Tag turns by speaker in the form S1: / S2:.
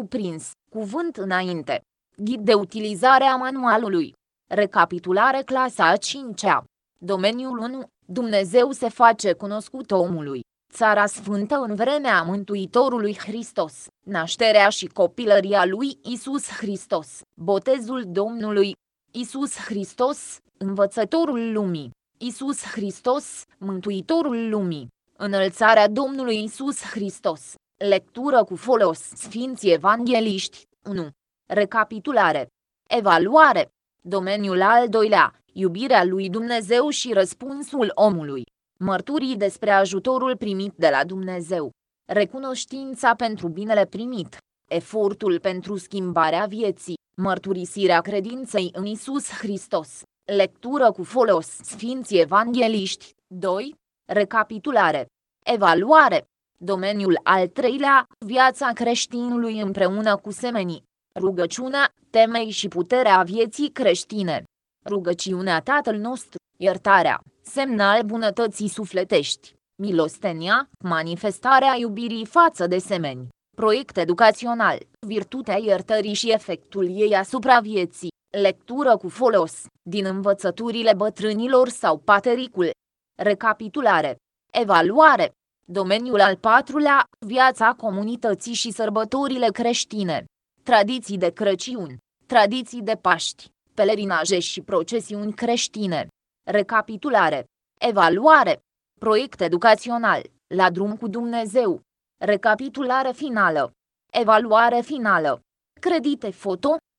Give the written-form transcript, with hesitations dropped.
S1: cuprins, cuvânt înainte. Ghid de utilizare a manualului. Recapitulare clasa a 5-a. Domeniul 1. Dumnezeu se face cunoscut omului. Țara Sfântă în vremea Mântuitorului Hristos, nașterea și copilăria lui Iisus Hristos, botezul Domnului Iisus Hristos, învățătorul lumii, Iisus Hristos, Mântuitorul lumii, înălțarea Domnului Iisus Hristos, lectură cu folos Sfinții Evangheliști. 1. Recapitulare. Evaluare. Domeniul al doilea, iubirea lui Dumnezeu și răspunsul omului. Mărturii despre ajutorul primit de la Dumnezeu. Recunoștința pentru binele primit. Efortul pentru schimbarea vieții. Mărturisirea credinței în Iisus Hristos. Lectură cu folos Sfinții Evangheliști. 2. Recapitulare. Evaluare. Domeniul al treilea, viața creștinului împreună cu semenii. Rugăciunea, temei și puterea vieții creștine. Rugăciunea Tatăl nostru, iertarea, semn al bunătății sufletești, milostenia, manifestarea iubirii față de semeni. Proiect educațional, virtutea iertării și efectul ei asupra vieții. Lectură cu folos, din învățăturile bătrânilor sau patericul. Recapitulare. Evaluare. Domeniul al patrulea, viața comunității și sărbătorile creștine. Tradiții de Crăciun, tradiții de Paști, pelerinaje și procesiuni creștine. Recapitulare. Evaluare. Proiect educațional, la drum cu Dumnezeu. Recapitulare finală. Evaluare finală. Credite foto,